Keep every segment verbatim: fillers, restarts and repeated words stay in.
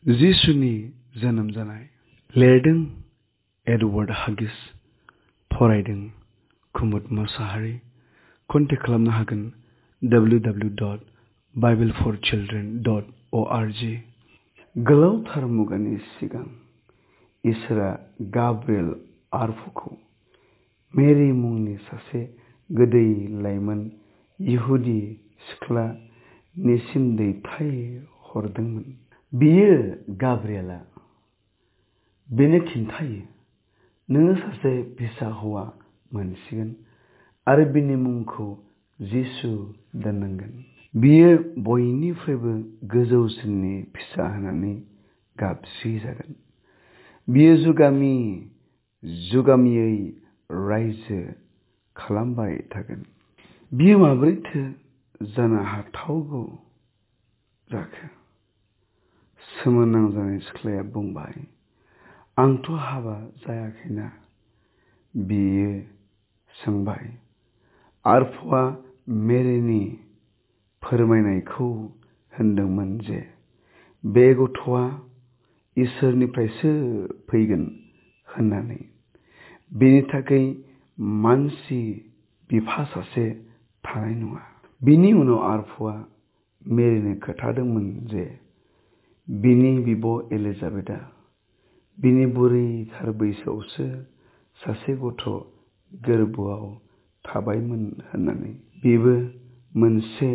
जिसुनि जोनोम जानाय लिरदों एडवार्ड हागिस, फरायदों कुमुद मोसाहारि। कन्टेक्ट खालामनो हागोन W W W dot Bible for children dot O R G. गोलावथार मुगानि सिगां इसोरा गाब्रिएल आरफुखौ मेरि मुंनि सासे गोदै लाइमोन इहुदि सिख्लानिसिम दैथाय हरदोंमोन। बियो गाब्रिएलआ बेनो खिन्थायो, नोङो सासे फिसा हौवा मोनसिगोन आरो बिनि मुंखौ जिसु दोननांगोन। बियो बयनिफ्रायबो गोजौसिननि फिसा होननानै गाबज्रिजागोन। बियो जुगामि जुगामियै रायजो खालामबाय थागोन। बियो माबोरैथो जानो हाथावगौ जाखो? सोमोनांजानाय सिख्लाया बुंबाय, आंथ' हाबा जायाखैना। बियो सोंबाय। आरफुआ मेरिनि फोरमायनायखौ होनदोंमोन जे बे गथ'आ इसोरनिफ्रायसो फैगोन होननानै। बेनि थाखाय मानसि बिफा सासे थानाय नङा। बिनि उनाव आरफुआ मेरिनो खोन्थादोंमोन जे बिनि बिब' एलिजाबेथआ बिनि बुरैथार बैसोआवसो सासे गथ' गोरबोआव थाबायमोन होननानै। बेबो मोनसे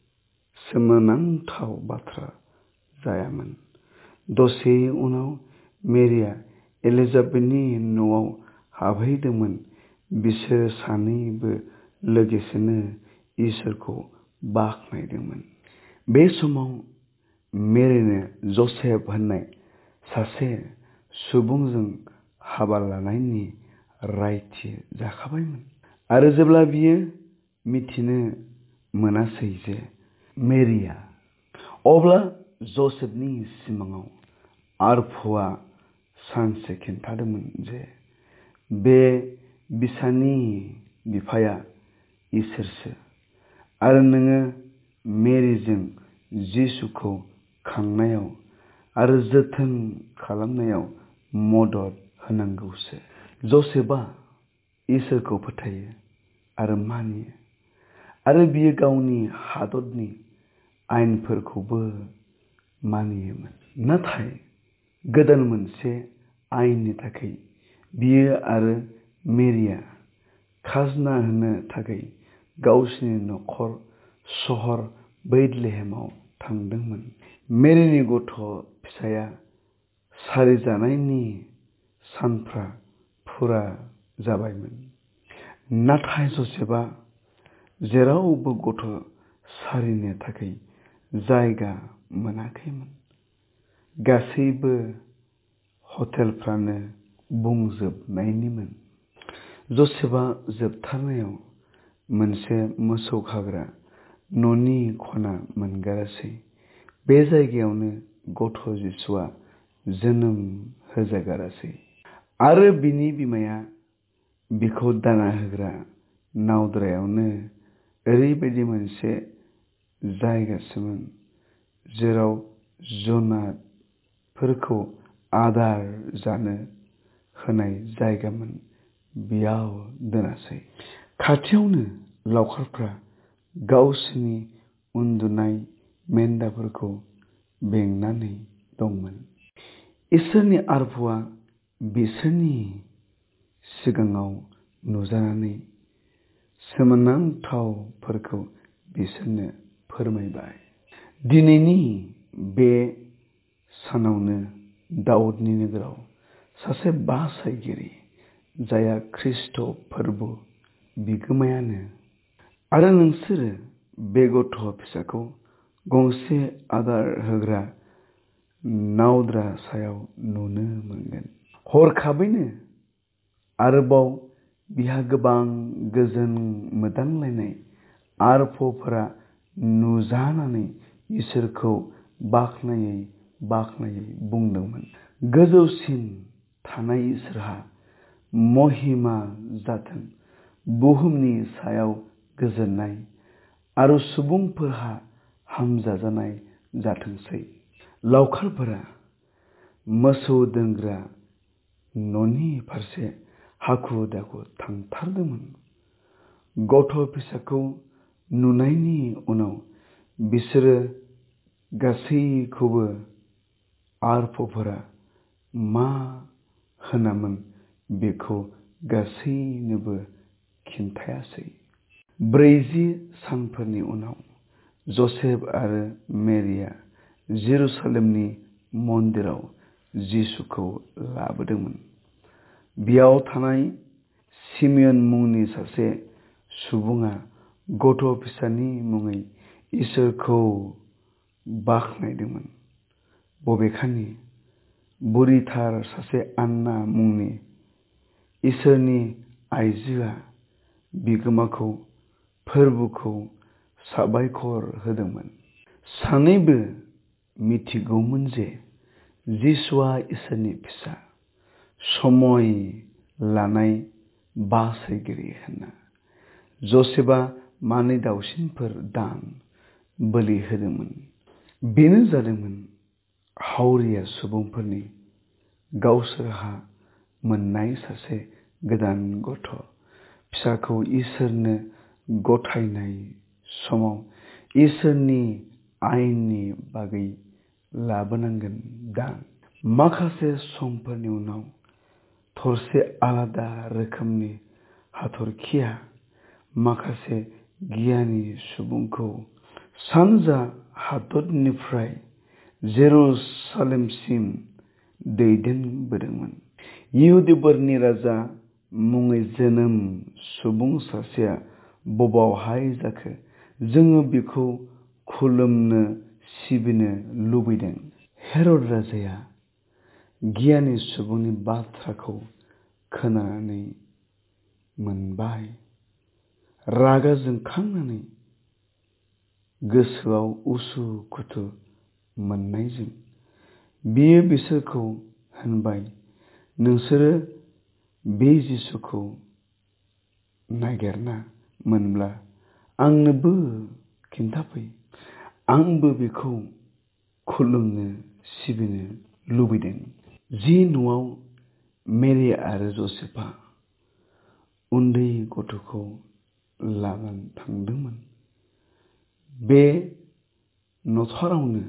सोमोनांथाव बाथ्रा जायामोन। दसे उनाव मेरिया एलिजाबेथनि न'आव हाबहैदोंमोन। बिसोर सानैबो लोगोसेनो इसोरखौ बाख्नायदोंमोन। बे समाव मेरिनो जसेफ होननाय सासे सुबुंजों हाबा लानायनि रायथि जाखाबायमोन। आरो जेब्ला बियो मिथिनो मोनासै जे मेरिया, अब्ला जसेफनि सिमाङाव आरफुआ सानसे खिन्थादोंमोन जे बे बिसानि बिफाया इसोरसो आरो नोङो मेरिजों जिसुखौ खांनायाव आरो जोथोन खालामनायाव मदद होनांगौसो। जसेफआ इसोरखौ फोथायो आरो मानियो आरो बियो गावनि हादरनि आयेनफोरखौबो मानियोमोन। नाथाय गोदान मोनसे आयेननि थाखाय बियो आरो मेरिया खाजोना होनो थाखाय गावसिनि नखर सहर बैथलेहेमाव थांदोंमोन। मेरिनि गथ' फिसाया सारिजानायनि सानफ्रा फुरा जाबायमोन। नाथाय जसेफआ जेरावबो गथ' सारिनो थाखाय जायगा मोनाखैमोन। गासैबो हटेलफ्रानो बुंजोबनायनिमोन। जसेफआ जोबथारनायाव मोनसे मोसौ खाग्रा न'नि खना मोनगारसै। बे जायगायावनो गथ' जिसुआ जोनोम होजागारसै। आरो बिनि बिमाया बिखौ दाना होग्रा नावद्रायावनो ओरैबायदि मोनसे जायगासोमोन जेराव जुनारफोरखौ आदार जानो होनाय जायगामोन, बेयाव दोनासै। खाथियावनो लावखारफ्रा गावसोरनि उन्दुनाय मेन्दाफोरखौ बेंनानै दंमोन। इसोरनि आरफुआ बिसोरनि सिगाङाव नुजानानै सोमोनांथावफोरखौ बिसोरनो फोरमायबाय। दिनैनि बे सानावनो दाउदनि नोगोराव सासे बासायगिरि, जायहा ख्रिस्ट फोरबो बिगोमायानो। आरो नोंसोरो बे गथ' फिसाखौ गंसे आदार होग्रा नावद्रा सायाव नुनो मोनगोन। हरखाबैनो आरोबाव बिहा गोबां गोजोन मोदानलायनाय आरफफोरा नुजानानै इसोरखौ बाख्नायै बाख्नायै बुंदोंमोन, गोजौसिन थानाय इसोरहा महिमा जाथों, बुहुमनि सायाव गोजोननाय आरो सुबुंफोरहा हामजाजानाय जाथोंसै। लावखारफोरा मोसौ दोनग्रा न'नि फारसे हाखु दाखु थांथारदोंमोन। गथ' फिसाखौ नुनायनि उनाव बिसोरो गासैखौबो आरफफोरा मा होनामोन बेखौ गासैनोबो खिन्थायासै। ब्रैजि सानफोरनि उनाव जसेफ आरो मेरिया जेरुसालेमनि मन्दिराव जिसुखौ लाबोदोंमोन। बेयाव थानाय सिमियन मुंनि सासे सुबुङा गथ' फिसानि मुङै इसोरखौ बाख्नायदोंमोन। बबेखानि बुरिथार सासे आन्ना मुंनि इसोरनि आइजोआ बिगोमाखौ फोरबुखौ साबायखर होदोंमोन। सानैबो मिथिगौमोन जे जिसुआ इसोरनि फिसा, समय लानाय बासायगिरि होनना। जसेफआ मानै दाउसिनफोर दान बोलि होदोंमोन। बेनो जादोंमोन हावरिया सुबुंफोरनि गावसोरहा मोननाय सासे गोदान गथ' फिसाखौ इसोरनो गथायनाय समाव इसोरनि आयेननि बागै लाबोनांगोन दान। माखासे समफोरनि उनाव थरसे आलादा रोखोमनि हाथरखिया माखासे गियानि सुबुंखौ सानजा हादरनिफ्राय जेरुसालेमसिम दैदेनबोदोंमोन। इहुदिफोरनि राजा मुङै जोनोम सुबुं सासेया बबावहाय जाखो? जोङो बिखौ खुलुमनो सिबिनो लुबैदों। हेरद राजाया गियानि सुबुंनि बाथ्राखौ खोनानानै मोनबाय। रागा जोंखांनानै गोसोआव उसु खुथु मोननायजों बियो बिसोरखौ होनबाय, नोंसोरो बे जिसुखौ नागिरना मोनब्ला आंनोबो खिन्थाफै। आंबो बेखौ खुलुमनो सिबिनो लुबैदों। जि न'आव मेरि आरो जसेफआ उन्दै गथ'खौ लानानै थांदोंमोन, बे न'थारावनो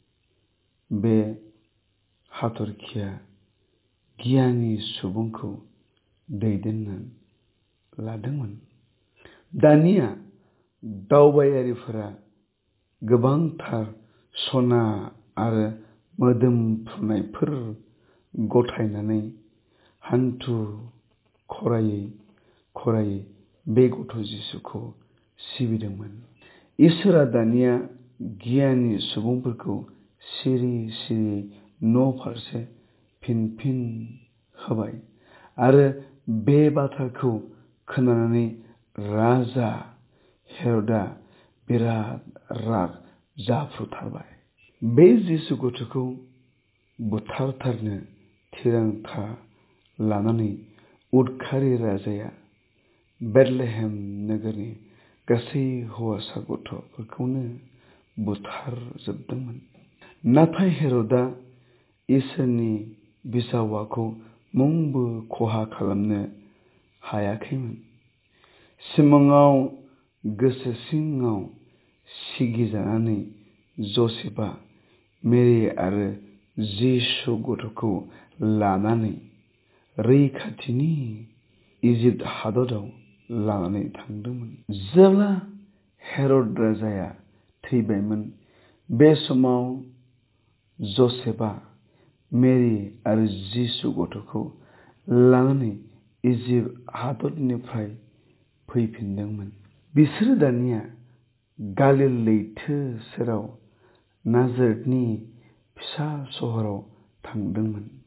बे हाथरखिया गियानि सुबुंखौ दैदेननानै लादोंमोन। दानिया दावबायारिफोरा गोबांथार सना आरो मोदोमफ्रुनायफोर गथायनानै हान्थु खरायै खरायै बे गथ' जिसुखौ सिबिदोंमोन। इसोरआ दानिया गियानि सुबुंफोरखौ सिरि सिरि न' फारसे फिनफिन होबाय आरो बे बाथ्राखौ खोनानानै राजा हेरदआ बिराद राग जाफ्रुथारबाय। बे जिसु गथ'खौ बुथारथारनो थिरांथा लानानै उदखारि राजाया बेथलेहेम नोगोरनि गासै हौवासा गथ'फोरखौनो बुथारजोबदोंमोन। नाथाय हेरदआ इसोरनि बिसाहौवाखौ मुंबो खहा खालामनो हायाखैमोन। सिमाङाव गोसो सिङाव सिगिजानानै जसेफआ मेरि आरो जिसु गथ'खौ लानानै रैखाथिनि इजिप्ट हादराव लानानै थांदोंमोन। जेब्ला हेरद राजाया थैबायमोन, बे समाव जसेफआ मेरि आरो जिसु गथ'खौ लानानै इजिप्ट हादरनिफ्राय फैफिनदोंमोन। बिसोरो दानिया गालिल लैथो सेराव नाजारेथनि फिसा सहराव थांदोंमोन।